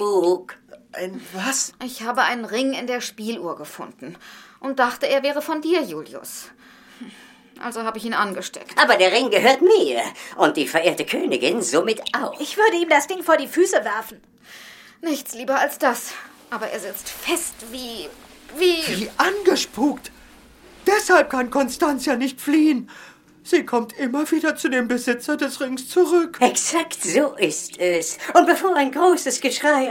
Spuk. Ein was? Ich habe einen Ring in der Spieluhr gefunden und dachte, er wäre von dir, Julius. Also habe ich ihn angesteckt. Aber der Ring gehört mir und die verehrte Königin somit auch. Ich würde ihm das Ding vor die Füße werfen. Nichts lieber als das. Aber er sitzt fest wie... Wie angespukt. Deshalb kann Constantia nicht fliehen. Sie kommt immer wieder zu dem Besitzer des Rings zurück. Exakt so ist es. Und bevor ein großes Geschrei